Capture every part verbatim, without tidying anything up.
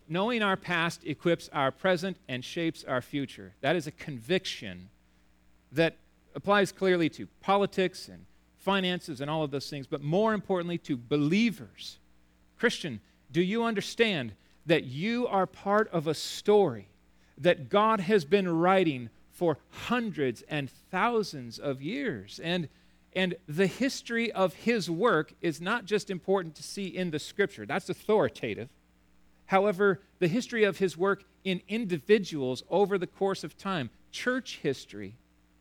knowing our past equips our present and shapes our future. That is a conviction that applies clearly to politics and finances and all of those things, but more importantly to believers. Christian, do you understand that you are part of a story that God has been writing for hundreds and thousands of years? And, and the history of His work is not just important to see in the Scripture. That's authoritative. However, the history of His work in individuals over the course of time, church history,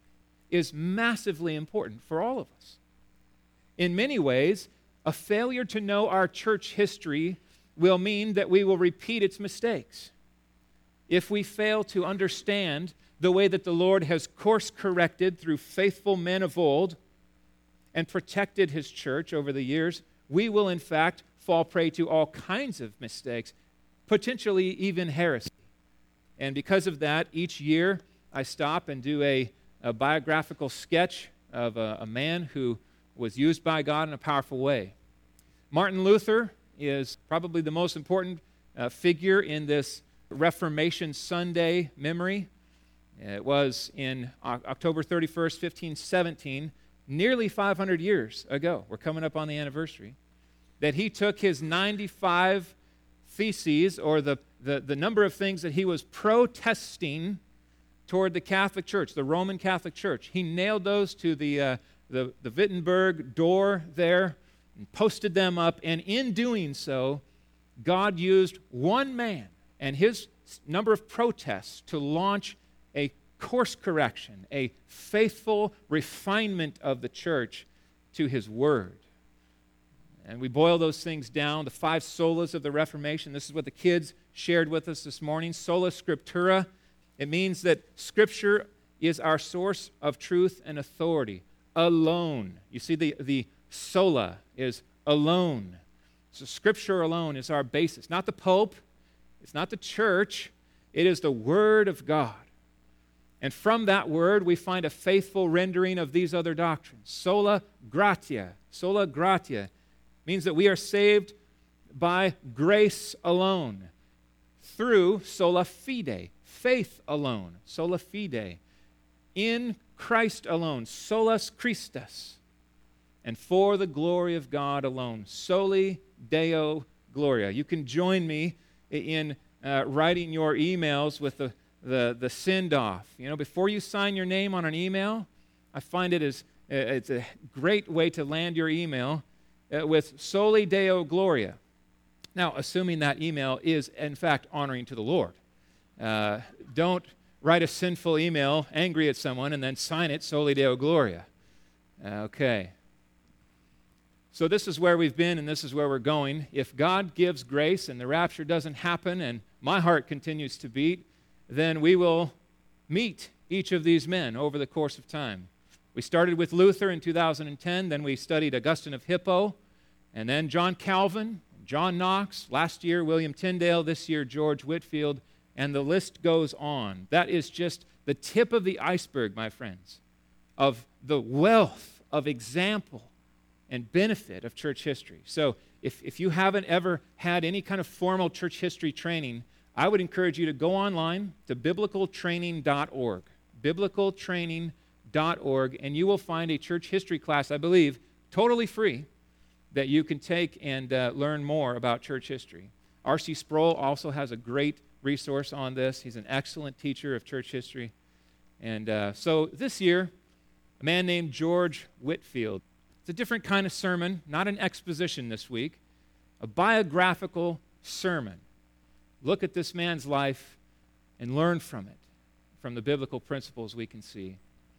is massively important for all of us. In many ways, a failure to know our church history will mean that we will repeat its mistakes. If we fail to understand the way that the Lord has course-corrected through faithful men of old and protected His church over the years, we will in fact fall prey to all kinds of mistakes, potentially even heresy. And because of that, each year I stop and do a, a biographical sketch of a, a man who was used by God in a powerful way. Martin Luther is probably the most important uh, figure in this Reformation Sunday memory. It was in o- October thirty-first, fifteen seventeen, nearly five hundred years ago. We're coming up on the anniversary. That he took his ninety-five theses, or the, the, the number of things that he was protesting toward the Catholic Church, the Roman Catholic Church. He nailed those to the, uh, the, the Wittenberg door there and posted them up. And in doing so, God used one man and his number of protests to launch a course correction, a faithful refinement of the church to His Word. And we boil those things down, the five solas of the Reformation. This is what the kids shared with us this morning. Sola Scriptura. It means that Scripture is our source of truth and authority. Alone. You see, the, the sola is alone. So Scripture alone is our basis. Not the Pope. It's not the church. It is the Word of God. And from that Word, we find a faithful rendering of these other doctrines. Sola gratia. Sola gratia means that we are saved by grace alone, through sola fide, faith alone, sola fide, in Christ alone, solus Christus, and for the glory of God alone, soli Deo gloria. You can join me in uh, writing your emails with the, the, the send-off. You know, before you sign your name on an email, I find it is uh, it's a great way to land your email Uh, with Soli Deo Gloria. Now, assuming that email is, in fact, honoring to the Lord. Uh, don't write a sinful email angry at someone and then sign it Soli Deo Gloria. Okay. So this is where we've been and this is where we're going. If God gives grace and the rapture doesn't happen and my heart continues to beat, then we will meet each of these men over the course of time. We started with Luther in two thousand ten, then we studied Augustine of Hippo, and then John Calvin, John Knox, last year William Tyndale, this year George Whitefield, and the list goes on. That is just the tip of the iceberg, my friends, of the wealth of example and benefit of church history. So if, if you haven't ever had any kind of formal church history training, I would encourage you to go online to biblical training dot org, biblical training dot org, and you will find a church history class, I believe, totally free, that you can take and uh, learn more about church history. R C Sproul also has a great resource on this. He's an excellent teacher of church history. And uh, so this year, a man named George Whitefield. It's a different kind of sermon, not an exposition this week, a biographical sermon. Look at this man's life and learn from it, from the biblical principles we can see.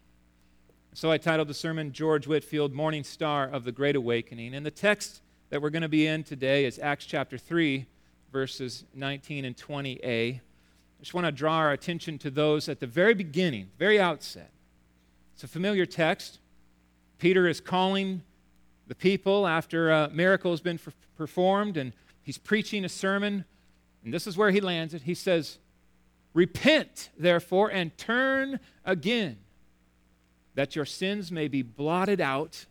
So I titled the sermon, George Whitefield, Morning Star of the Great Awakening. And the text that we're going to be in today is Acts chapter three, verses nineteen and twenty a. I just want to draw our attention to those at the very beginning, very outset. It's a familiar text. Peter is calling the people after a miracle has been f- performed, and he's preaching a sermon, and this is where he lands it. He says, "Repent, therefore, and turn again, that your sins may be blotted out,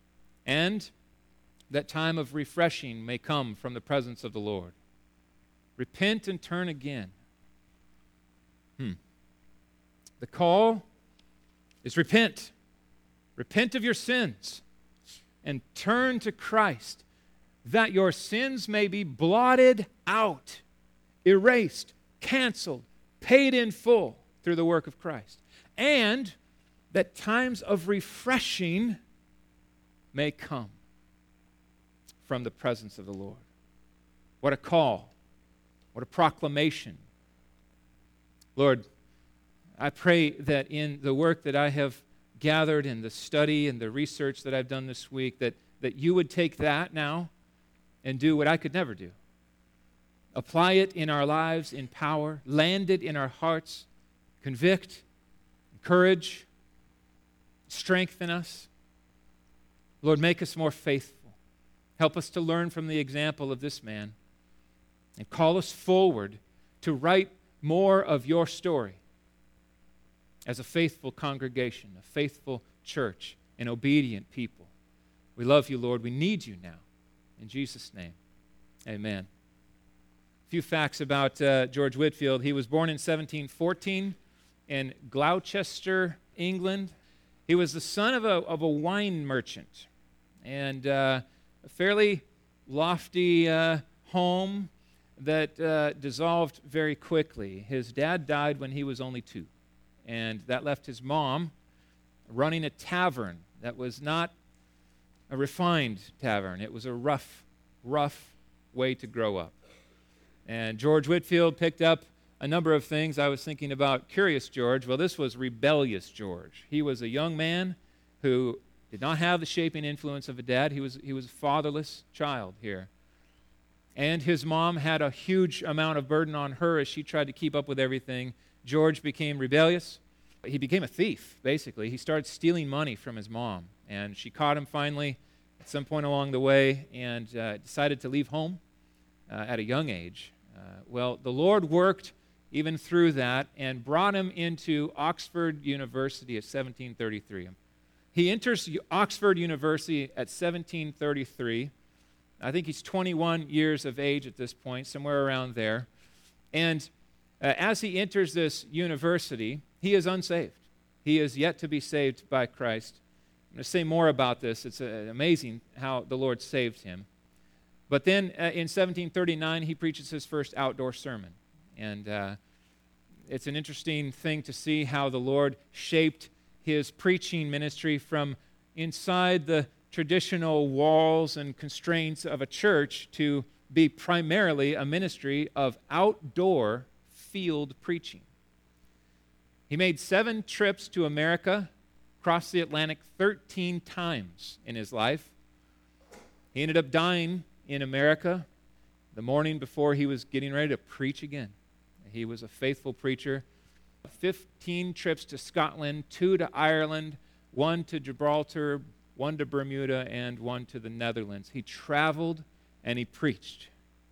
and that time of refreshing may come from the presence of the Lord." Repent and turn again. Hmm. The call is repent. Repent of your sins and turn to Christ, that your sins may be blotted out, erased, canceled, paid in full through the work of Christ, and that times of refreshing may come from the presence of the Lord. What a call. What a proclamation. Lord, I pray that in the work that I have gathered in the study and the research that I've done this week, that, that you would take that now and do what I could never do. Apply it in our lives in power, land it in our hearts, convict, encourage, strengthen us. Lord, make us more faithful. Help us to learn from the example of this man and call us forward to write more of your story as a faithful congregation, a faithful church, an obedient people. We love you, Lord. We need you now. In Jesus' name, amen. A few facts about uh, George Whitefield. He was born in seventeen fourteen in Gloucester, England. He was the son of a, of a wine merchant and uh, a fairly lofty uh, home that uh, dissolved very quickly. His dad died when he was only two, and that left his mom running a tavern that was not a refined tavern. It was a rough, rough way to grow up. And George Whitefield picked up a number of things. I was thinking about Curious George. Well, this was Rebellious George. He was a young man who did not have the shaping influence of a dad. He was, he was a fatherless child here. And his mom had a huge amount of burden on her as she tried to keep up with everything. George became rebellious. He became a thief, basically. He started stealing money from his mom. And she caught him finally at some point along the way and uh, decided to leave home uh, at a young age. Uh, well, the Lord worked even through that and brought him into Oxford University at seventeen thirty-three. He enters Oxford University at seventeen thirty-three. I think he's twenty-one years of age at this point, somewhere around there. And uh, as he enters this university, he is unsaved. He is yet to be saved by Christ. I'm going to say more about this. It's uh, amazing how the Lord saved him. But then uh, in seventeen thirty-nine, he preaches his first outdoor sermon. And uh, it's an interesting thing to see how the Lord shaped his preaching ministry from inside the traditional walls and constraints of a church to be primarily a ministry of outdoor field preaching. He made seven trips to America, crossed the Atlantic thirteen times in his life. He ended up dying in America the morning before he was getting ready to preach again. He was a faithful preacher. fifteen trips to Scotland, two to Ireland, one to Gibraltar, one to Bermuda, and one to the Netherlands. He traveled and he preached.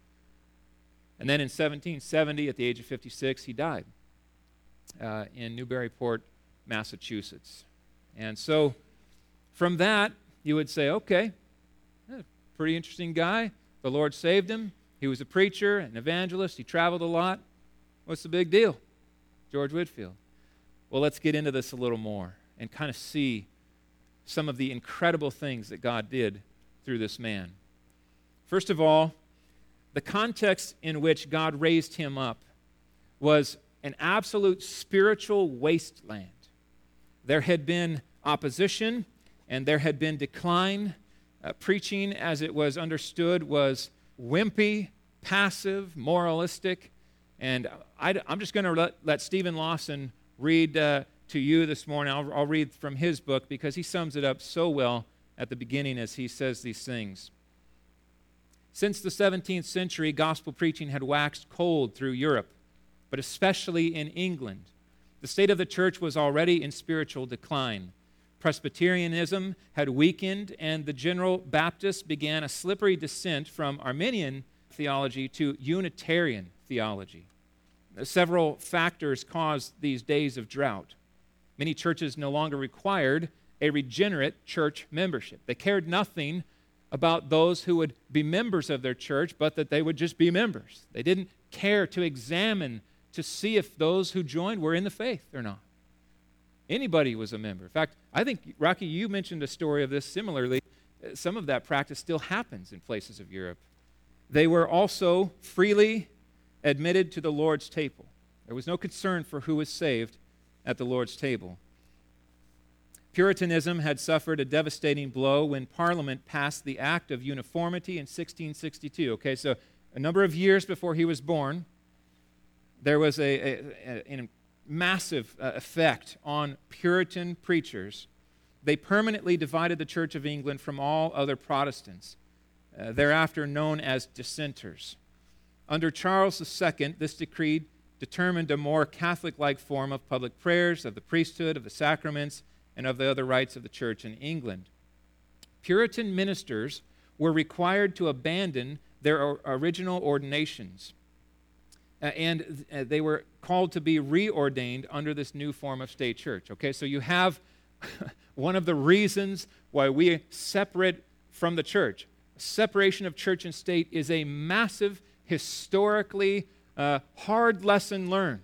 And then in seventeen seventy, at the age of fifty-six, he died uh, in Newburyport, Massachusetts. And so from that, you would say, okay, pretty interesting guy. The Lord saved him. He was a preacher, an evangelist. He traveled a lot. What's the big deal? George Whitefield. Well, let's get into this a little more and kind of see some of the incredible things that God did through this man. First of all, the context in which God raised him up was an absolute spiritual wasteland. There had been opposition and there had been decline. Uh, preaching, as it was understood, was wimpy, passive, moralistic. And I, I'm just going to let, let Stephen Lawson read uh, to you this morning. I'll, I'll read from his book because he sums it up so well at the beginning as he says these things. Since the seventeenth century, gospel preaching had waxed cold through Europe, but especially in England. The state of the church was already in spiritual decline. Presbyterianism had weakened, and the General Baptists began a slippery descent from Arminian theology to Unitarian theology. Several factors caused these days of drought. Many churches no longer required a regenerate church membership. They cared nothing about those who would be members of their church, but that they would just be members. They didn't care to examine to see if those who joined were in the faith or not. Anybody was a member. In fact, I think, Rocky, you mentioned a story of this similarly. Some of that practice still happens in places of Europe. They were also freely admitted to the Lord's table. There was no concern for who was saved at the Lord's table. Puritanism had suffered a devastating blow when Parliament passed the Act of Uniformity in sixteen sixty-two. Okay, so a number of years before he was born, there was a, a, a, a massive uh, effect on Puritan preachers. They permanently divided the Church of England from all other Protestants, uh, thereafter known as dissenters. Under Charles the Second, this decree determined a more Catholic-like form of public prayers, of the priesthood, of the sacraments, and of the other rites of the church in England. Puritan ministers were required to abandon their original ordinations, uh, and uh, they were called to be reordained under this new form of state church. Okay, so you have one of the reasons why we separate from the church. Separation of church and state is a massive, historically uh, hard lesson learned.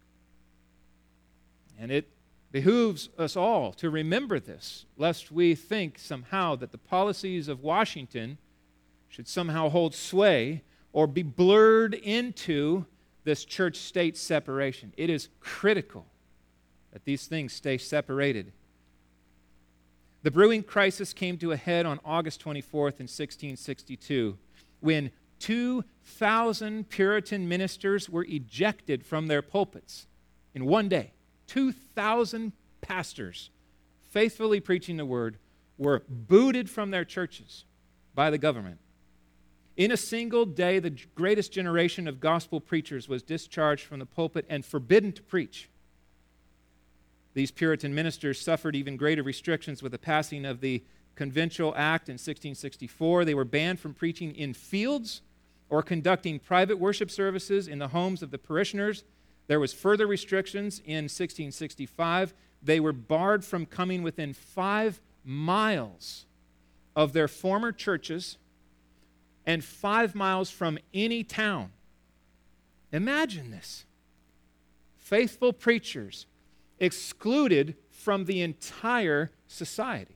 And it behooves us all to remember this, lest we think somehow that the policies of Washington should somehow hold sway or be blurred into this church-state separation. It is critical that these things stay separated. The brewing crisis came to a head on August twenty-fourth in sixteen sixty-two, when two thousand Puritan ministers were ejected from their pulpits in one day. two thousand pastors faithfully preaching the word were booted from their churches by the government. In a single day, the greatest generation of gospel preachers was discharged from the pulpit and forbidden to preach. These Puritan ministers suffered even greater restrictions with the passing of the Conventual Act in sixteen sixty-four. They were banned from preaching in fields or conducting private worship services in the homes of the parishioners. There was further restrictions in sixteen sixty-five. They were barred from coming within five miles of their former churches and five miles from any town. Imagine this. Faithful preachers excluded from the entire society.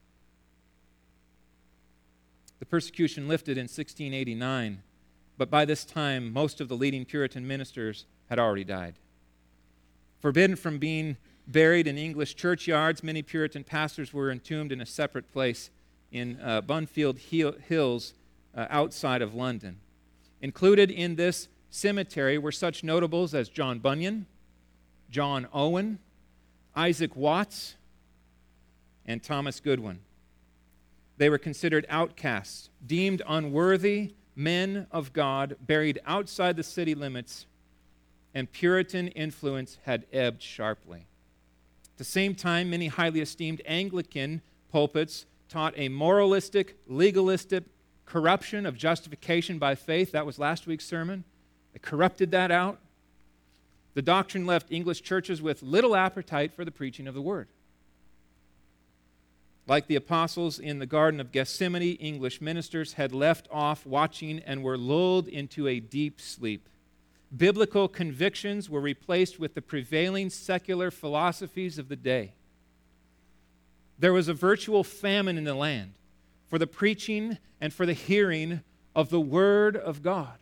The persecution lifted in sixteen eighty-nine, but by this time, most of the leading Puritan ministers had already died. Forbidden from being buried in English churchyards, many Puritan pastors were entombed in a separate place in uh, Bunfield Hills uh, outside of London. Included in this cemetery were such notables as John Bunyan, John Owen, Isaac Watts, and Thomas Goodwin. They were considered outcasts, deemed unworthy men of God, buried outside the city limits, and Puritan influence had ebbed sharply. At the same time, many highly esteemed Anglican pulpits taught a moralistic, legalistic corruption of justification by faith. That was last week's sermon. They corrupted that out. The doctrine left English churches with little appetite for the preaching of the word. Like the apostles in the Garden of Gethsemane, English ministers had left off watching and were lulled into a deep sleep. Biblical convictions were replaced with the prevailing secular philosophies of the day. There was a virtual famine in the land for the preaching and for the hearing of the Word of God.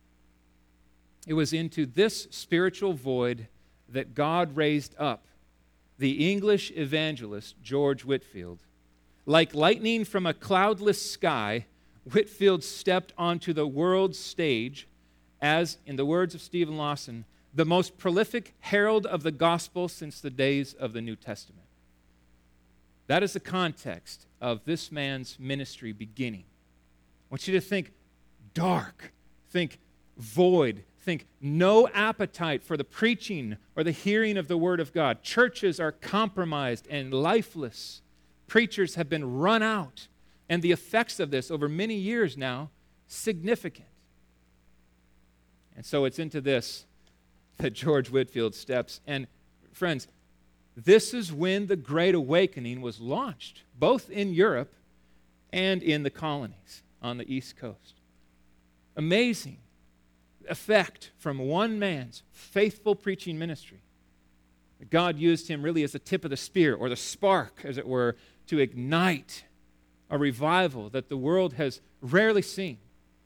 It was into this spiritual void that God raised up the English evangelist George Whitefield. Like lightning from a cloudless sky, Whitefield stepped onto the world's stage as, in the words of Stephen Lawson, the most prolific herald of the gospel since the days of the New Testament. That is the context of this man's ministry beginning. I want you to think dark, think void, think no appetite for the preaching or the hearing of the Word of God. Churches are compromised and lifeless. Preachers have been run out, and the effects of this over many years now, significant. And so it's into this that George Whitefield steps. And friends, this is when the Great Awakening was launched, both in Europe and in the colonies on the East Coast. Amazing effect from one man's faithful preaching ministry. God used him really as the tip of the spear, or the spark, as it were, to ignite a revival that the world has rarely seen,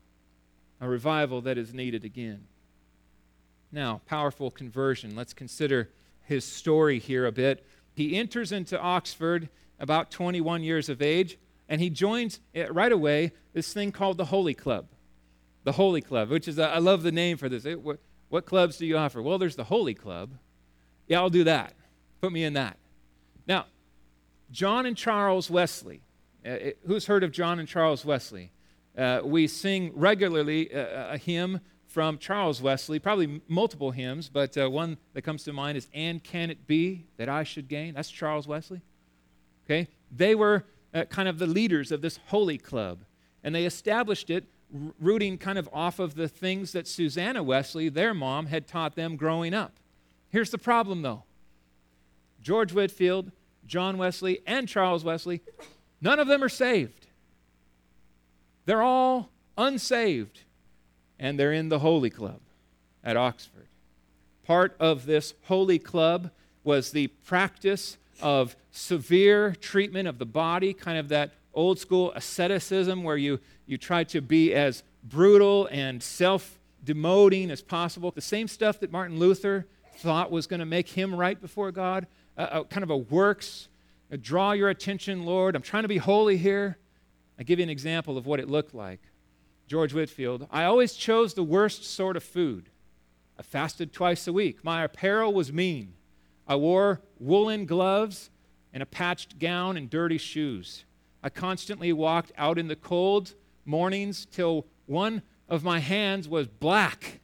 a revival that is needed again. Now, powerful conversion. Let's consider his story here a bit. He enters into Oxford about twenty-one years of age, and he joins right away this thing called the Holy Club. The Holy Club, which is, a, I love the name for this. It, what, what clubs do you offer? Well, there's the Holy Club. Yeah, I'll do that. Put me in that. Now, John and Charles Wesley. Uh, it, who's heard of John and Charles Wesley? Uh, we sing regularly a, a hymn from Charles Wesley, probably multiple hymns, but uh, one that comes to mind is "And Can It Be That I Should Gain?" That's Charles Wesley. Okay? They were uh, kind of the leaders of this Holy Club, and they established it r- rooting kind of off of the things that Susanna Wesley, their mom, had taught them growing up. Here's the problem, though. George Whitefield, John Wesley, and Charles Wesley, none of them are saved. They're all unsaved, and they're in the Holy Club at Oxford. Part of this Holy Club was the practice of severe treatment of the body, kind of that old school asceticism where you, you try to be as brutal and self-demoting as possible. The same stuff that Martin Luther thought was going to make him right before God, uh, a, kind of a works, a draw your attention, Lord, I'm trying to be holy here. I give you an example of what it looked like. George Whitefield, I always chose the worst sort of food. I fasted twice a week. My apparel was mean. I wore woolen gloves and a patched gown and dirty shoes. I constantly walked out in the cold mornings till one of my hands was black.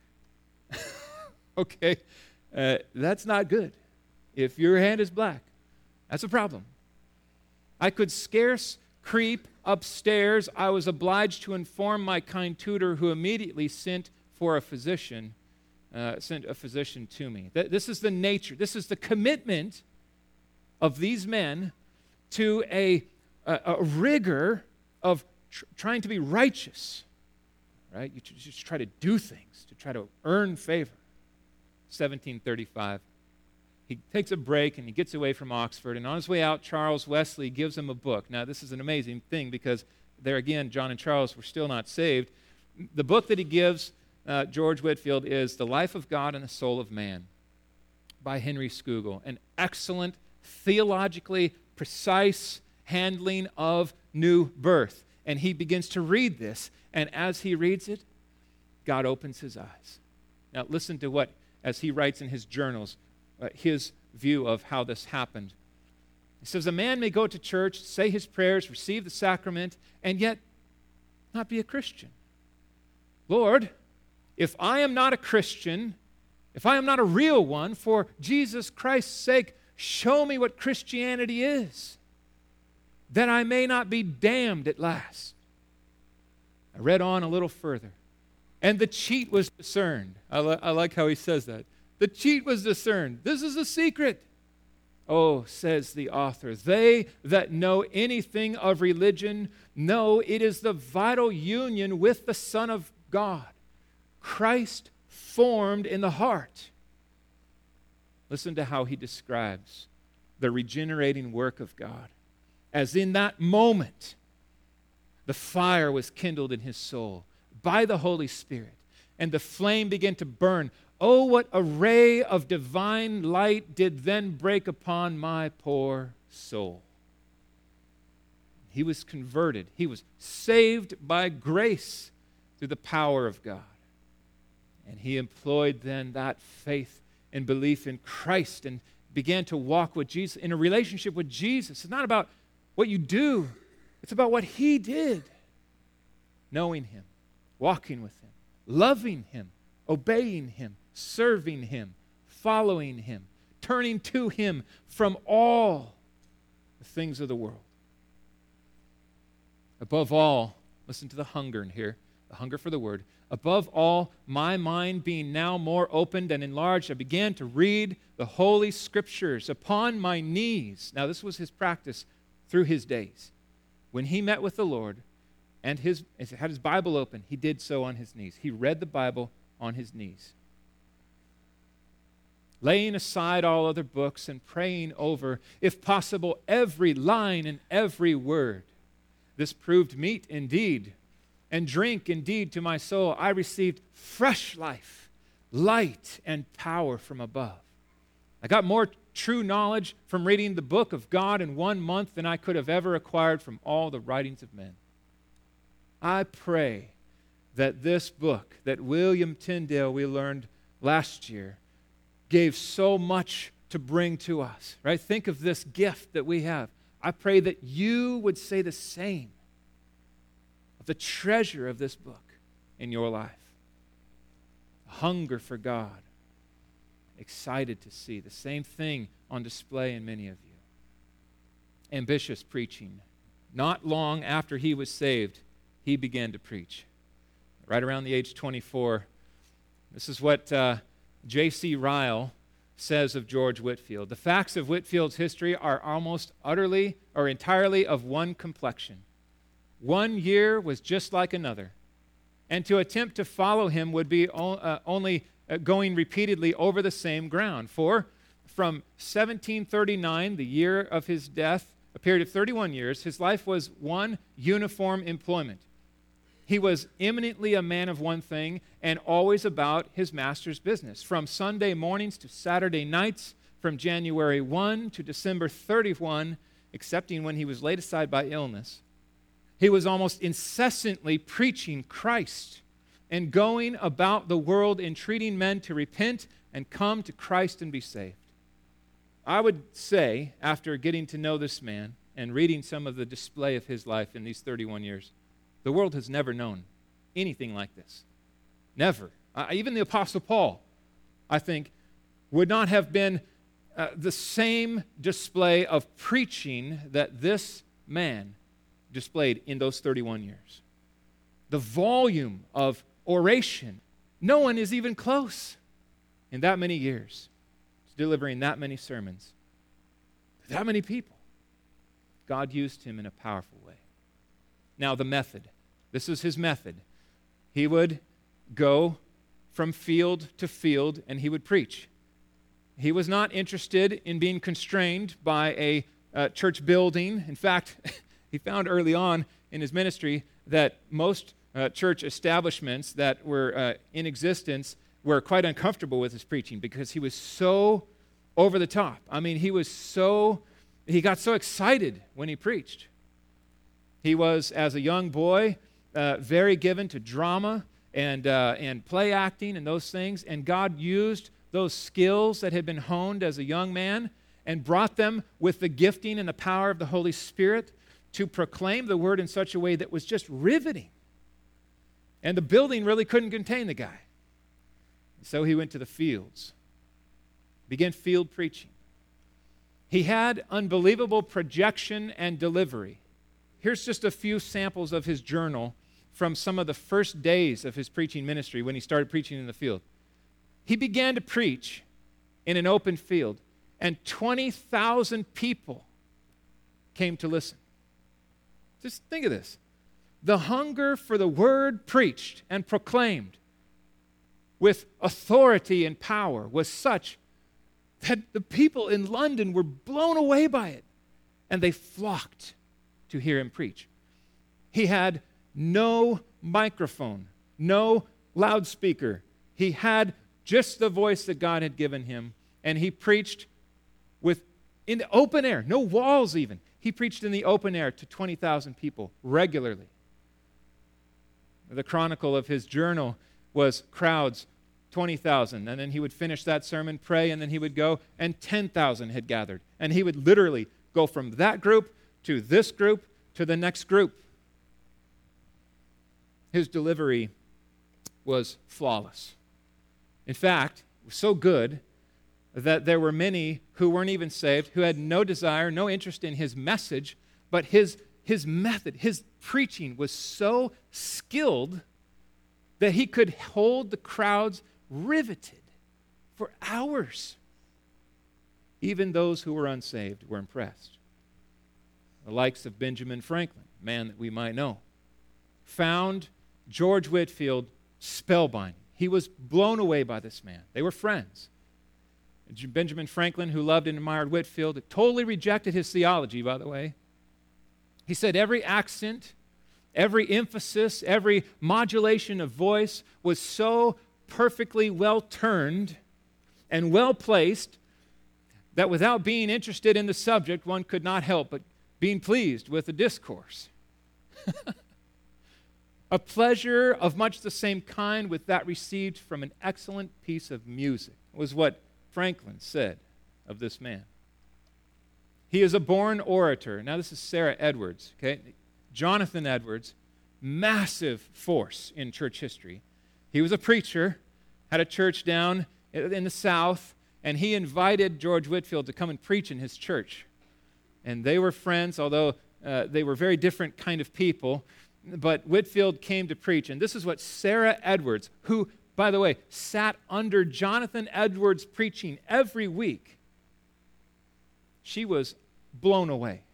Okay. Uh, that's not good. If your hand is black, that's a problem. I could scarce creep upstairs. I was obliged to inform my kind tutor, who immediately sent for a physician, uh, sent a physician to me. Th- this is the nature, this is the commitment of these men to a, a, a rigor of tr- trying to be righteous, right? You tr- just try to do things, to try to earn favor. seventeen thirty-five. He takes a break and he gets away from Oxford, and on his way out, Charles Wesley gives him a book. Now, this is an amazing thing because there again, John and Charles were still not saved. The book that he gives uh, George Whitefield is The Life of God and the Soul of Man by Henry Scougal, an excellent, theologically precise handling of new birth. And he begins to read this, and as he reads it, God opens his eyes. Now, listen to what, as he writes in his journals, uh, his view of how this happened. He says, a man may go to church, say his prayers, receive the sacrament, and yet not be a Christian. Lord, if I am not a Christian, if I am not a real one, for Jesus Christ's sake, show me what Christianity is, that I may not be damned at last. I read on a little further. And the cheat was discerned. I, li- I like how he says that. The cheat was discerned. This is a secret. Oh, says the author, they that know anything of religion know it is the vital union with the Son of God, Christ formed in the heart. Listen to how he describes the regenerating work of God. As in that moment, the fire was kindled in his soul by the Holy Spirit, and the flame began to burn. Oh, what a ray of divine light did then break upon my poor soul. He was converted. He was saved by grace through the power of God. And he employed then that faith and belief in Christ and began to walk with Jesus, in a relationship with Jesus. It's not about what you do. It's about what he did. Knowing him, walking with him, loving him, obeying him, serving him, following him, turning to him from all the things of the world. Above all, listen to the hunger in here, the hunger for the word. Above all, my mind being now more opened and enlarged, I began to read the Holy Scriptures upon my knees. Now, this was his practice through his days. When he met with the Lord and his, had his Bible open, he did so on his knees. He read the Bible on his knees, laying aside all other books and praying over, if possible, every line and every word. This proved meat indeed, and drink indeed to my soul. I received fresh life, light, and power from above. I got more true knowledge from reading the book of God in one month than I could have ever acquired from all the writings of men. I pray that this book that William Tyndale, we learned last year, gave so much to bring to us, right? Think of this gift that we have. I pray that you would say the same of the treasure of this book in your life. Hunger for God. Excited to see the same thing on display in many of you. Ambitious preaching. Not long after he was saved, he began to preach. Right around the age of twenty-four. This is what uh, J C Ryle says of George Whitefield. The facts of Whitefield's history are almost utterly or entirely of one complexion. One year was just like another, and to attempt to follow him would be o- uh, only uh, going repeatedly over the same ground. For from seventeen thirty-nine, the year of his death, a period of thirty-one years, his life was one uniform employment. He was eminently a man of one thing and always about his master's business. From Sunday mornings to Saturday nights, from January first to December thirty-first, excepting when he was laid aside by illness, he was almost incessantly preaching Christ and going about the world entreating men to repent and come to Christ and be saved. I would say, after getting to know this man and reading some of the display of his life in these thirty-one years, the world has never known anything like this. Never. Uh, even the Apostle Paul, I think, would not have been uh, the same display of preaching that this man displayed in those thirty-one years. The volume of oration, no one is even close in that many years to delivering that many sermons, that many people. God used him in a powerful way. Now, the method. This is his method. He would go from field to field and he would preach. He was not interested in being constrained by a uh, church building. In fact, he found early on in his ministry that most uh, church establishments that were uh, in existence were quite uncomfortable with his preaching because he was so over the top. I mean, he was so, he got so excited when he preached. He was, as a young boy, uh, very given to drama and, uh, and play acting and those things, and God used those skills that had been honed as a young man and brought them with the gifting and the power of the Holy Spirit to proclaim the word in such a way that was just riveting. And the building really couldn't contain the guy. So he went to the fields, began field preaching. He had unbelievable projection and delivery. Here's just a few samples of his journal from some of the first days of his preaching ministry when he started preaching in the field. He began to preach in an open field, and twenty thousand people came to listen. Just think of this. The hunger for the word preached and proclaimed with authority and power was such that the people in London were blown away by it, and they flocked to hear him preach. He had no microphone, no loudspeaker. He had just the voice that God had given him, and he preached with in the open air, no walls even. He preached in the open air to twenty thousand people regularly. The chronicle of his journal was crowds, twenty thousand, and then he would finish that sermon, pray, and then he would go, and ten thousand had gathered. And he would literally go from that group to this group to the next group. His delivery was flawless. In fact, it was so good that there were many who weren't even saved, who had no desire, no interest in his message, but his, his method, his preaching was so skilled that he could hold the crowds riveted for hours. Even those who were unsaved were impressed. The likes of Benjamin Franklin, a man that we might know, found George Whitefield spellbinding. He was blown away by this man. They were friends. Benjamin Franklin, who loved and admired Whitefield, totally rejected his theology, by the way. He said every accent, every emphasis, every modulation of voice was so perfectly well turned and well placed that without being interested in the subject, one could not help but being pleased with the discourse. A pleasure of much the same kind with that received from an excellent piece of music was what Franklin said of this man. He is a born orator. Now, this is Sarah Edwards, okay? Jonathan Edwards, massive force in church history. He was a preacher, had a church down in the South, and he invited George Whitefield to come and preach in his church. And they were friends, although uh, they were very different kind of people. But Whitefield came to preach, and this is what Sarah Edwards, who, by the way, sat under Jonathan Edwards preaching every week, she was blown away.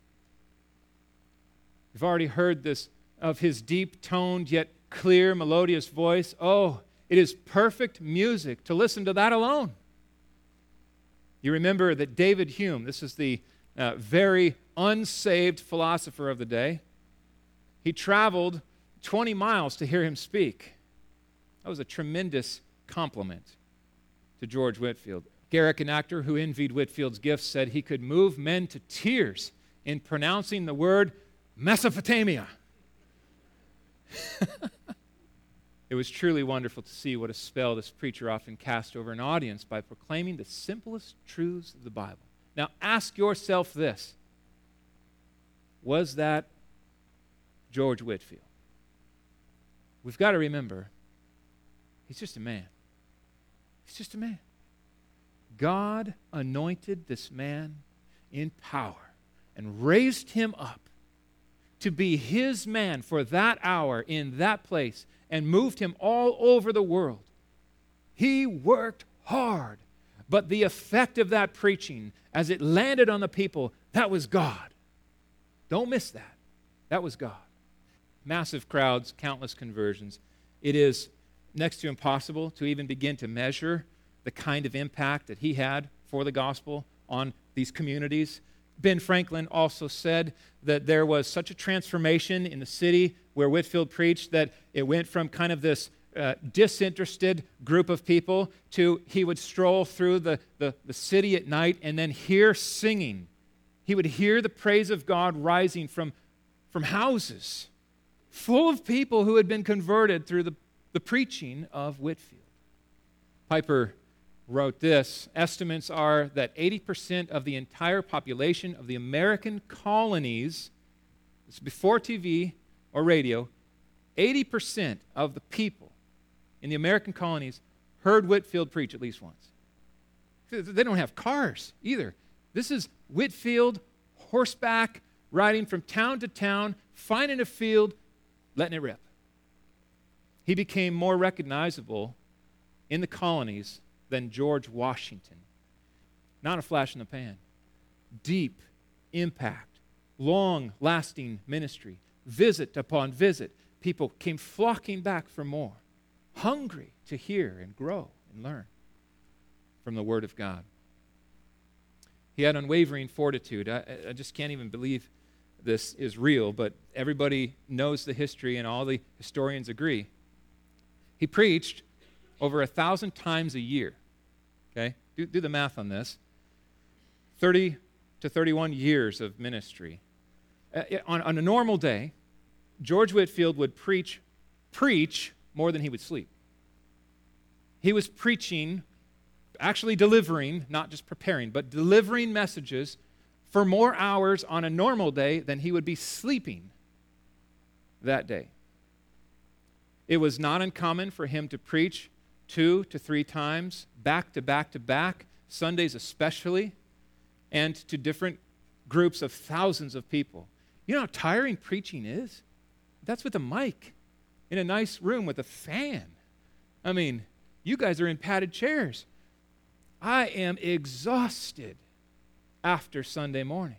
You've already heard this of his deep-toned yet clear, melodious voice. Oh, it is perfect music to listen to that alone. You remember that David Hume, this is the uh, very unsaved philosopher of the day, he traveled twenty miles to hear him speak. That was a tremendous compliment to George Whitefield. Garrick, an actor who envied Whitefield's gifts, said he could move men to tears in pronouncing the word Mesopotamia. It was truly wonderful to see what a spell this preacher often cast over an audience by proclaiming the simplest truths of the Bible. Now ask yourself this: was that George Whitefield? We've got to remember, he's just a man. He's just a man. God anointed this man in power and raised him up to be his man for that hour in that place and moved him all over the world. He worked hard, but the effect of that preaching as it landed on the people, that was God. Don't miss that. That was God. Massive crowds, countless conversions. It is next to impossible to even begin to measure the kind of impact that he had for the gospel on these communities. Ben Franklin also said that there was such a transformation in the city where Whitefield preached that it went from kind of this uh, disinterested group of people to he would stroll through the, the, the city at night and then hear singing. He would hear the praise of God rising from, from houses full of people who had been converted through the, the preaching of Whitefield. Piper wrote this: estimates are that eighty percent of the entire population of the American colonies, this is before T V or radio, eighty percent of the people in the American colonies heard Whitefield preach at least once. They don't have cars either. This is Whitefield, horseback, riding from town to town, finding a field, letting it rip. He became more recognizable in the colonies than George Washington. Not a flash in the pan. Deep impact, long-lasting ministry, visit upon visit. People came flocking back for more, hungry to hear and grow and learn from the Word of God. He had unwavering fortitude. I, I just can't even believe this is real, but everybody knows the history and all the historians agree. He preached over a thousand times a year. Okay? Do, do the math on this. thirty to thirty-one years of ministry. Uh, on, on a normal day, George Whitefield would preach, preach more than he would sleep. He was preaching, actually delivering, not just preparing, but delivering messages for more hours on a normal day than he would be sleeping that day. It was not uncommon for him to preach two to three times, back to back to back, Sundays especially, and to different groups of thousands of people. You know how tiring preaching is? That's with a mic in a nice room with a fan. I mean, you guys are in padded chairs. I am exhausted after Sunday morning.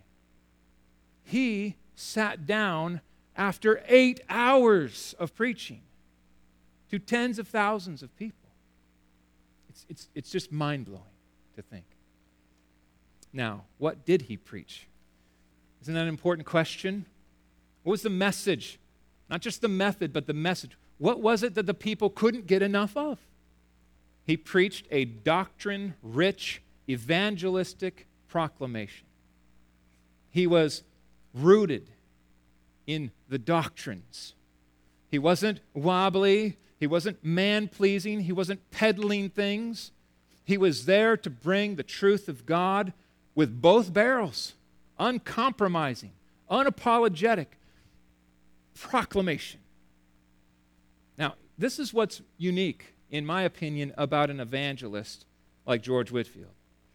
He sat down after eight hours of preaching to tens of thousands of people. It's, it's, it's just mind-blowing to think. Now, what did he preach? Isn't that an important question? What was the message? Not just the method, but the message. What was it that the people couldn't get enough of? He preached a doctrine-rich, evangelistic proclamation. He was rooted in the doctrines. He wasn't wobbly. He wasn't man-pleasing. He wasn't peddling things. He was there to bring the truth of God with both barrels, uncompromising, unapologetic proclamation. Now, this is what's unique, in my opinion, about an evangelist like George Whitefield.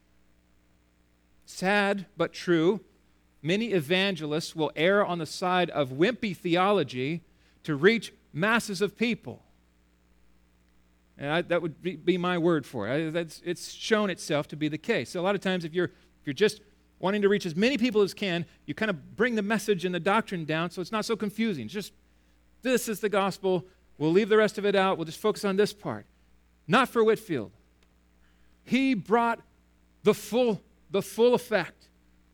Sad but true, many evangelists will err on the side of wimpy theology to reach masses of people. And I, that would be, be my word for it. I, that's, it's shown itself to be the case. So a lot of times if you're, if you're just wanting to reach as many people as can, you kind of bring the message and the doctrine down so it's not so confusing. It's just, this is the gospel. We'll leave the rest of it out. We'll just focus on this part. Not for Whitefield. He brought the full, the full effect.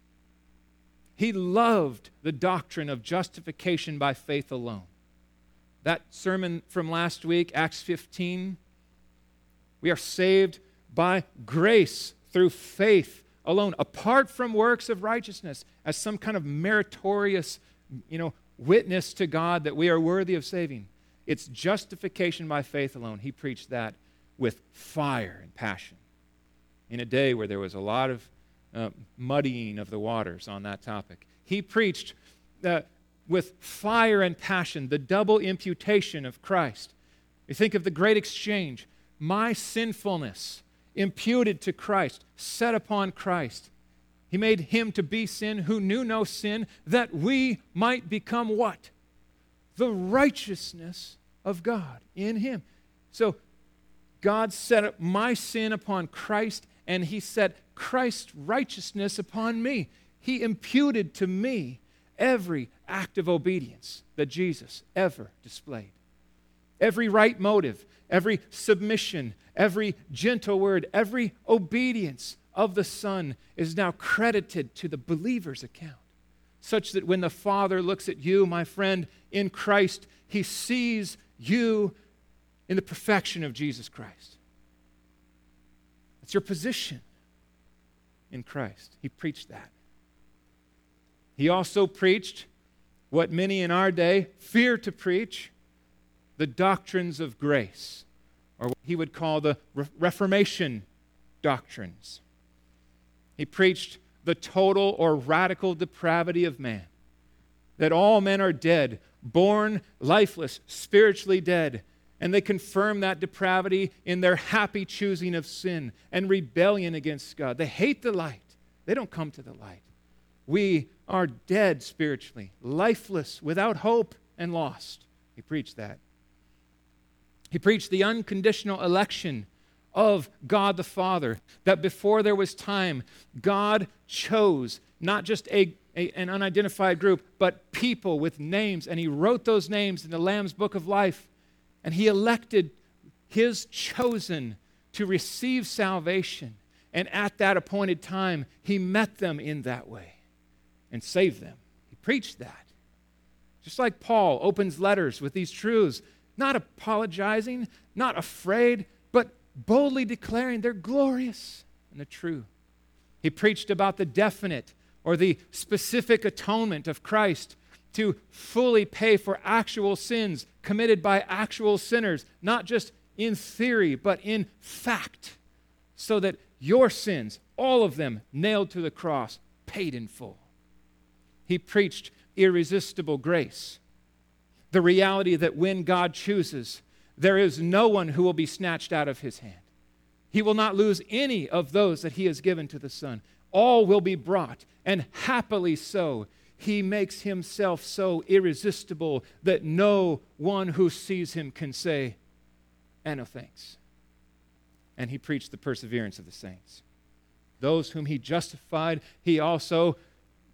He loved the doctrine of justification by faith alone. That sermon from last week, Acts fifteen, we are saved by grace through faith alone, apart from works of righteousness, as some kind of meritorious, you know, witness to God that we are worthy of saving. It's justification by faith alone. He preached that with fire and passion in a day where there was a lot of uh, muddying of the waters on that topic. He preached uh, with fire and passion the double imputation of Christ. You think of the great exchange. My sinfulness imputed to Christ, set upon Christ. He made him to be sin who knew no sin, that we might become what? The righteousness of God in him. So God set up my sin upon Christ, and he set Christ's righteousness upon me. He imputed to me every act of obedience that Jesus ever displayed. Every right motive, every submission, every gentle word, every obedience of the Son is now credited to the believer's account, such that when the Father looks at you, my friend, in Christ, he sees you in the perfection of Jesus Christ. That's your position in Christ. He preached that. He also preached what many in our day fear to preach, the doctrines of grace, or what he would call the Re- Reformation doctrines. He preached the total or radical depravity of man, that all men are dead, born lifeless, spiritually dead, and they confirm that depravity in their happy choosing of sin and rebellion against God. They hate the light. They don't come to the light. We are dead spiritually, lifeless, without hope, and lost. He preached that. He preached the unconditional election of God the Father, that before there was time, God chose not just a, a, an unidentified group, but people with names, and he wrote those names in the Lamb's Book of Life, and he elected his chosen to receive salvation, and at that appointed time, he met them in that way and saved them. He preached that. Just like Paul opens letters with these truths, not apologizing, not afraid, but boldly declaring they're glorious and they're true. He preached about the definite or the specific atonement of Christ to fully pay for actual sins committed by actual sinners, not just in theory, but in fact, so that your sins, all of them nailed to the cross, paid in full. He preached irresistible grace, the reality that when God chooses, there is no one who will be snatched out of his hand. He will not lose any of those that he has given to the Son. All will be brought, and happily so. He makes himself so irresistible that no one who sees him can say, "And no thanks." And he preached the perseverance of the saints. Those whom he justified, he also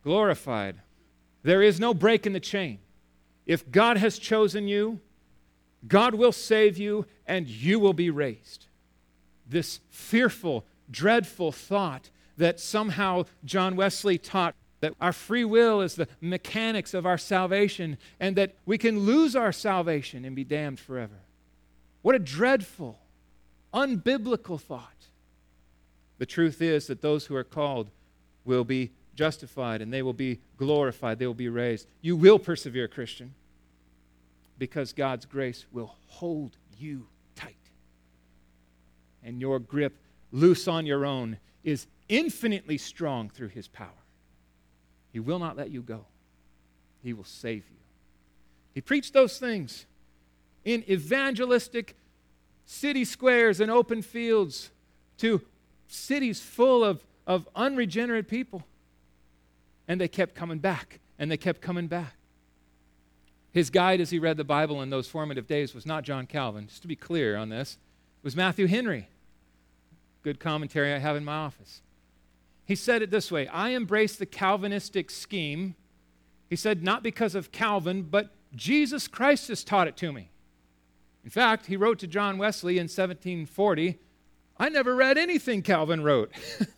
glorified. There is no break in the chain. If God has chosen you, God will save you, and you will be raised. This fearful, dreadful thought that somehow John Wesley taught that our free will is the mechanics of our salvation and that we can lose our salvation and be damned forever. What a dreadful, unbiblical thought. The truth is that those who are called will be justified and they will be glorified. They will be raised. You will persevere, Christian, because God's grace will hold you tight. And your grip, loose on your own, is infinitely strong through His power. He will not let you go. He will save you. He preached those things in evangelistic city squares and open fields to cities full of, of unregenerate people. And they kept coming back, and they kept coming back. His guide as he read the Bible in those formative days was not John Calvin, just to be clear on this. It was Matthew Henry. Good commentary I have in my office. He said it this way: I embrace the Calvinistic scheme. He said, not because of Calvin, but Jesus Christ has taught it to me. In fact, he wrote to John Wesley in seventeen forty, I never read anything Calvin wrote.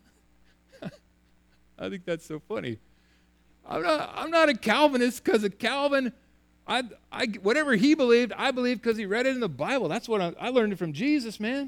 I think that's so funny. I'm not, I'm not a Calvinist because of Calvin. I, I, whatever he believed, I believe because he read it in the Bible. That's what I, I learned it from Jesus, man.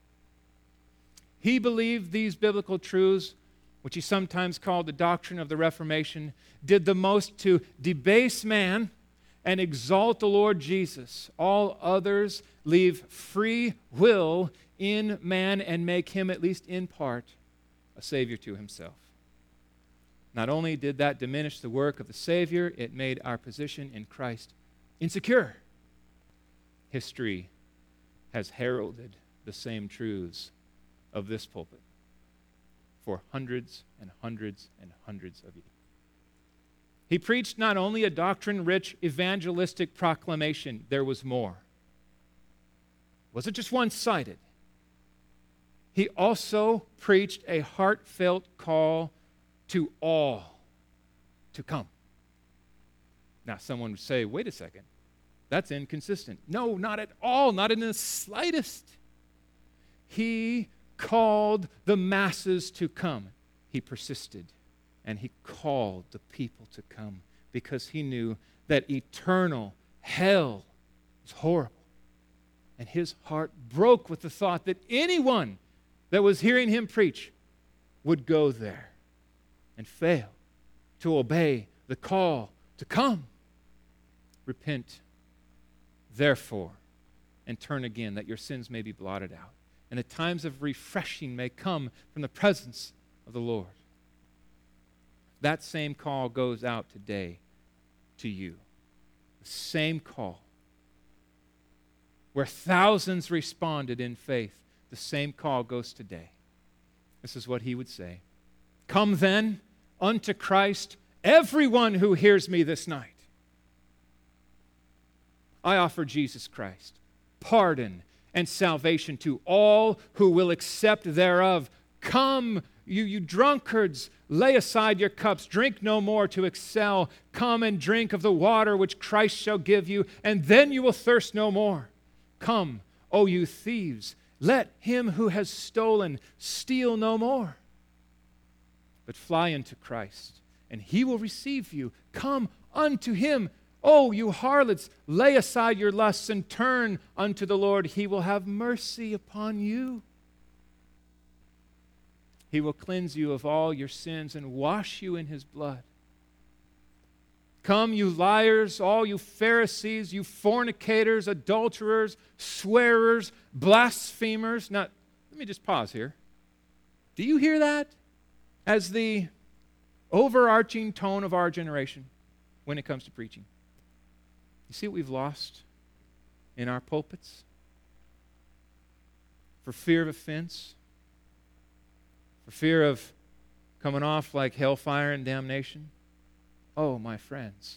He believed these biblical truths, which he sometimes called the doctrine of the Reformation, did the most to debase man and exalt the Lord Jesus. All others leave free will in man and make him, at least in part, a Savior to himself. Not only did that diminish the work of the Savior, it made our position in Christ insecure. History has heralded the same truths of this pulpit for hundreds and hundreds and hundreds of years. He preached not only a doctrine-rich evangelistic proclamation, there was more. It wasn't just one-sided. He also preached a heartfelt call to all to come. Now, someone would say, wait a second, that's inconsistent. No, not at all, not in the slightest. He called the masses to come. He persisted, and he called the people to come because he knew that eternal hell was horrible. And his heart broke with the thought that anyone that was hearing him preach would go there and fail to obey the call to come. Repent, therefore, and turn again, that your sins may be blotted out, and the times of refreshing may come from the presence of the Lord. That same call goes out today to you. The same call. Where thousands responded in faith, the same call goes today. This is what he would say. Come then unto Christ, everyone who hears me this night. I offer Jesus Christ, pardon and salvation to all who will accept thereof. Come, you, you drunkards, lay aside your cups, drink no more to excel. Come and drink of the water which Christ shall give you, and then you will thirst no more. Come, O you thieves, let him who has stolen steal no more. But fly unto Christ, and he will receive you. Come unto him. O you harlots, lay aside your lusts and turn unto the Lord. He will have mercy upon you. He will cleanse you of all your sins and wash you in his blood. Come, you liars, all you Pharisees, you fornicators, adulterers, swearers, blasphemers. Now, let me just pause here. Do you hear that as the overarching tone of our generation when it comes to preaching? You see what we've lost in our pulpits? For fear of offense, for fear of coming off like hellfire and damnation. Oh, my friends,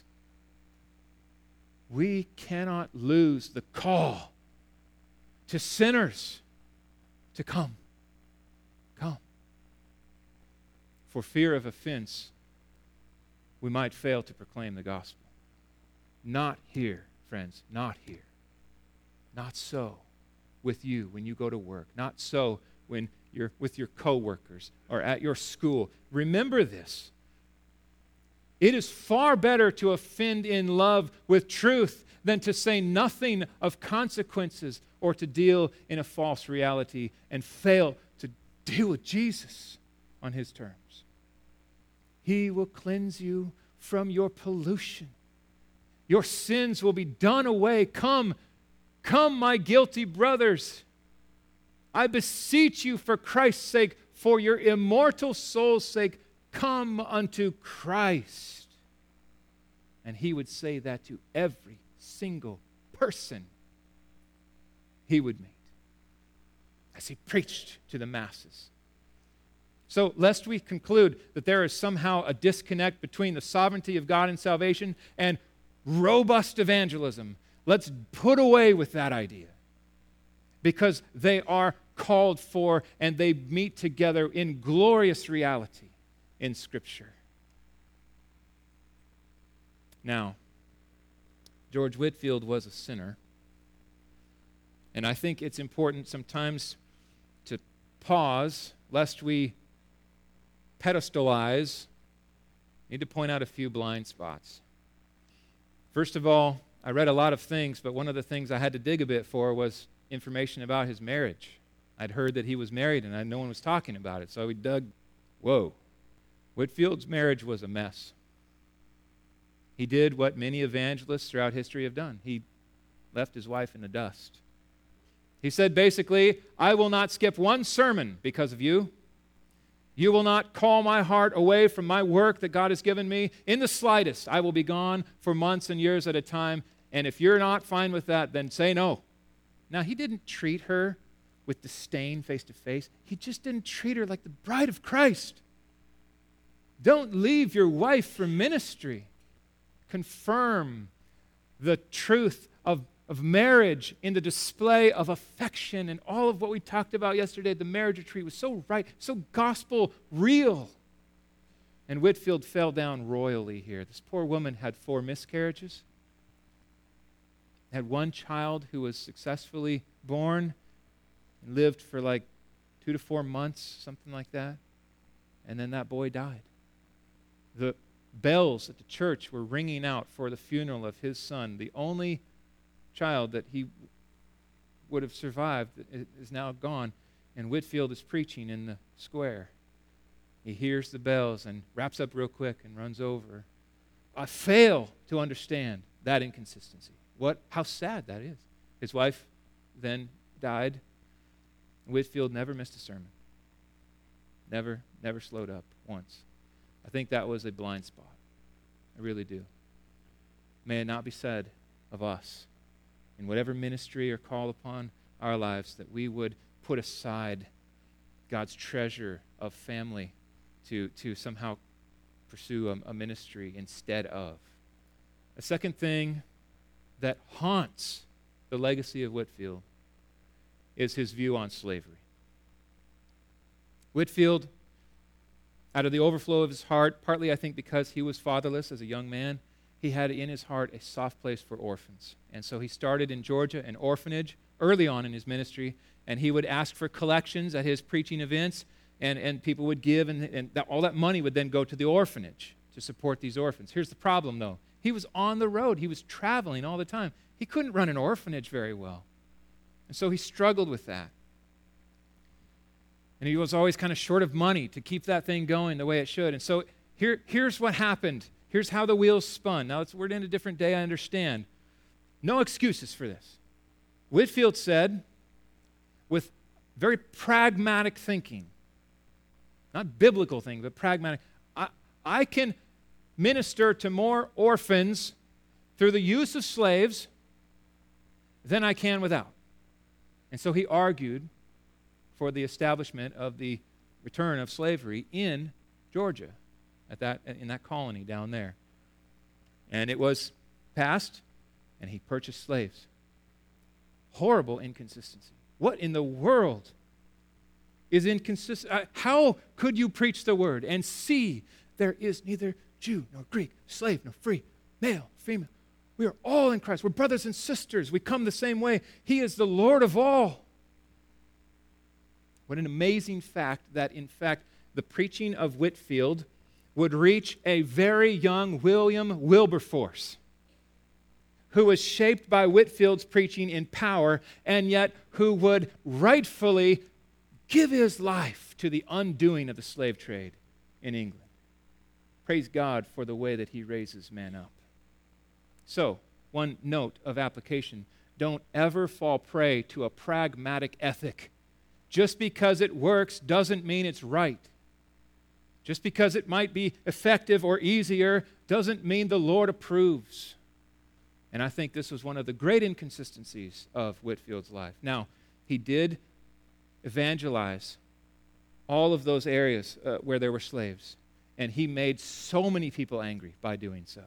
we cannot lose the call to sinners to come. Come. For fear of offense, we might fail to proclaim the gospel. Not here, friends, not here. Not so with you when you go to work. Not so when you're with your coworkers or at your school. Remember this. It is far better to offend in love with truth than to say nothing of consequences or to deal in a false reality and fail to deal with Jesus on his terms. He will cleanse you from your pollution. Your sins will be done away. Come, come, my guilty brothers. I beseech you for Christ's sake, for your immortal soul's sake, come unto Christ. And he would say that to every single person he would meet as he preached to the masses. So, lest we conclude that there is somehow a disconnect between the sovereignty of God and salvation and robust evangelism, let's put away with that idea, because they are called for and they meet together in glorious reality in Scripture. Now, George Whitefield was a sinner, and I think it's important sometimes to pause, lest we pedestalize. Need to point out a few blind spots. First of all, I read a lot of things, but one of the things I had to dig a bit for was information about his marriage. I'd heard that he was married, and I, no one was talking about it, so we dug. Whoa. Whitefield's marriage was a mess. He did what many evangelists throughout history have done. He left his wife in the dust. He said basically, I will not skip one sermon because of you. You will not call my heart away from my work that God has given me in the slightest. I will be gone for months and years at a time, and if you're not fine with that, then say no. Now, he didn't treat her with disdain face to face. He just didn't treat her like the bride of Christ. Don't leave your wife for ministry. Confirm the truth of, of marriage in the display of affection, and all of what we talked about yesterday at the marriage retreat was so right, so gospel real. And Whitefield fell down royally here. This poor woman had four miscarriages, had one child who was successfully born and lived for like two to four months, something like that, and then that boy died. The bells at the church were ringing out for the funeral of his son. The only child that he would have survived is now gone, and Whitefield is preaching in the square. He hears the bells and wraps up real quick and runs over. I fail to understand that inconsistency. What? How sad that is. His wife then died. Whitefield never missed a sermon. Never, never slowed up once. I think that was a blind spot. I really do. May it not be said of us, in whatever ministry or call upon our lives, that we would put aside God's treasure of family to, to somehow pursue a, a ministry instead of. A second thing that haunts the legacy of Whitefield is his view on slavery. Whitefield, out of the overflow of his heart, partly I think because he was fatherless as a young man, he had in his heart a soft place for orphans. And so he started in Georgia an orphanage early on in his ministry, and he would ask for collections at his preaching events, and, and people would give, and, and that, all that money would then go to the orphanage to support these orphans. Here's the problem, though. He was on the road. He was traveling all the time. He couldn't run an orphanage very well. And so he struggled with that. And he was always kind of short of money to keep that thing going the way it should. And so here, here's what happened. Here's how the wheels spun. Now, it's, we're in a different day, I understand. No excuses for this. Whitefield said, with very pragmatic thinking, not biblical thinking, but pragmatic, I, I can minister to more orphans through the use of slaves than I can without. And so he argued for the establishment of the return of slavery in Georgia, at that in that colony down there. And it was passed, and he purchased slaves. Horrible inconsistency. What in the world is inconsistent? Uh, how could you preach the word and see there is neither Jew nor Greek, slave nor free, male, female? We are all in Christ. We're brothers and sisters. We come the same way. He is the Lord of all. What an amazing fact that, in fact, the preaching of Whitefield would reach a very young William Wilberforce, who was shaped by Whitefield's preaching in power, and yet who would rightfully give his life to the undoing of the slave trade in England. Praise God for the way that he raises men up. So, one note of application: don't ever fall prey to a pragmatic ethic. Just because it works doesn't mean it's right. Just because it might be effective or easier doesn't mean the Lord approves. And I think this was one of the great inconsistencies of Whitefield's life. Now, he did evangelize all of those areas uh, where there were slaves, and he made so many people angry by doing so.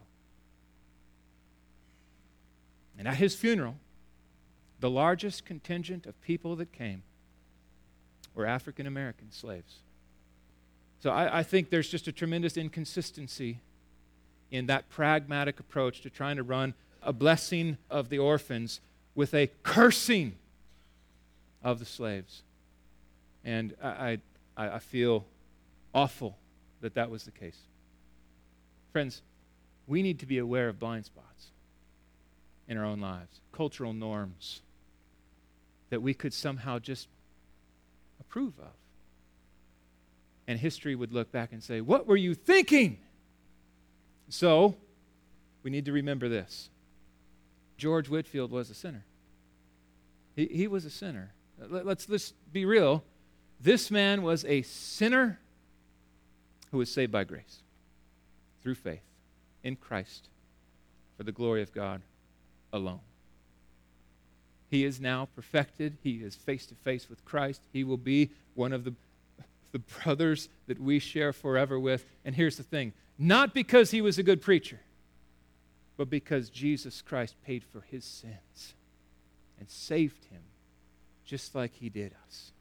And at his funeral, the largest contingent of people that came were African American slaves. So I, I think there's just a tremendous inconsistency in that pragmatic approach to trying to run a blessing of the orphans with a cursing of the slaves. And I, I, I feel awful that that was the case. Friends, we need to be aware of blind spots in our own lives, cultural norms that we could somehow just approve of. And history would look back and say, what were you thinking? So, we need to remember this. George Whitefield was a sinner. He, he was a sinner. Let, let's, let's be real. This man was a sinner who was saved by grace through faith in Christ for the glory of God alone. He is now perfected. He is face to face with Christ. He will be one of the, the brothers that we share forever with. And here's the thing, not because he was a good preacher, but because Jesus Christ paid for his sins and saved him just like he did us.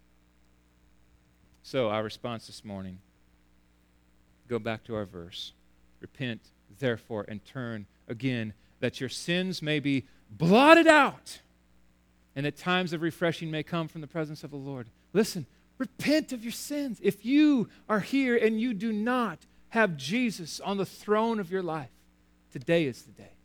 So our response this morning, go back to our verse. Repent, therefore, and turn again, that your sins may be blotted out, and that times of refreshing may come from the presence of the Lord. Listen, repent of your sins. If you are here and you do not have Jesus on the throne of your life, today is the day.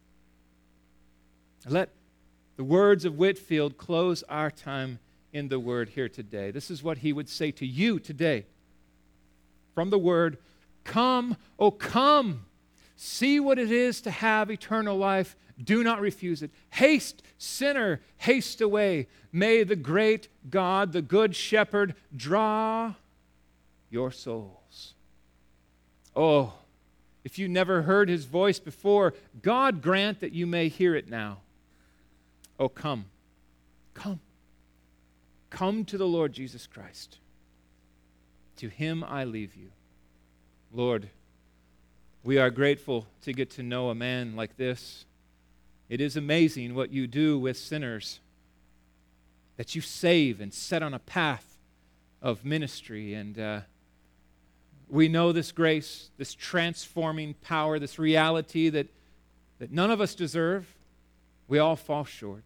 Let the words of Whitefield close our time in the Word here today. This is what he would say to you today. From the Word, come, oh come, see what it is to have eternal life. Do not refuse it. Haste, sinner, haste away. May the great God, the good shepherd, draw your souls. Oh, if you never heard his voice before, God grant that you may hear it now. Oh, come, come. Come to the Lord Jesus Christ. To him I leave you. Lord, we are grateful to get to know a man like this. It is amazing what you do with sinners, that you save and set on a path of ministry. And uh, we know this grace, this transforming power, this reality that, that none of us deserve. We all fall short.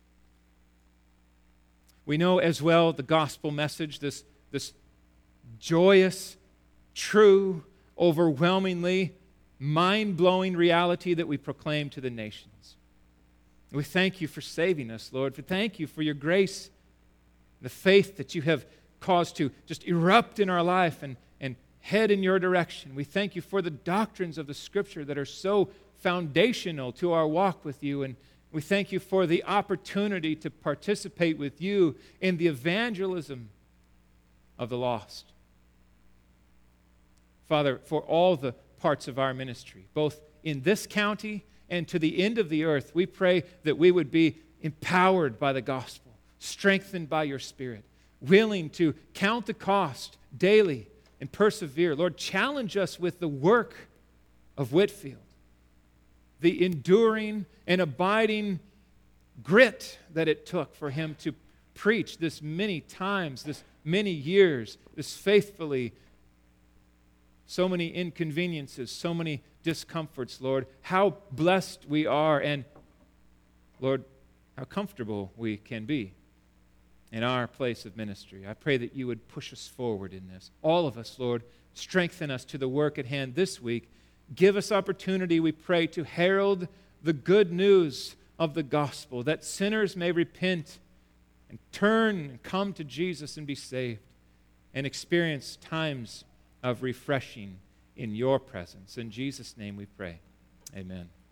We know as well the gospel message, this, this joyous, true, overwhelmingly mind-blowing reality that we proclaim to the nations. We thank you for saving us, Lord. We thank you for your grace, the faith that you have caused to just erupt in our life and, and head in your direction. We thank you for the doctrines of the Scripture that are so foundational to our walk with you. And we thank you for the opportunity to participate with you in the evangelism of the lost. Father, for all the parts of our ministry, both in this county and to the end of the earth, we pray that we would be empowered by the gospel, strengthened by your Spirit, willing to count the cost daily and persevere. Lord, challenge us with the work of Whitefield, the enduring and abiding grit that it took for him to preach this many times, this many years, this faithfully, so many inconveniences, so many discomforts, Lord, how blessed we are, and, Lord, how comfortable we can be in our place of ministry. I pray that you would push us forward in this. All of us, Lord, strengthen us to the work at hand this week. Give us opportunity, we pray, to herald the good news of the gospel, that sinners may repent and turn and come to Jesus and be saved and experience times of refreshing in your presence. In Jesus' name we pray. Amen.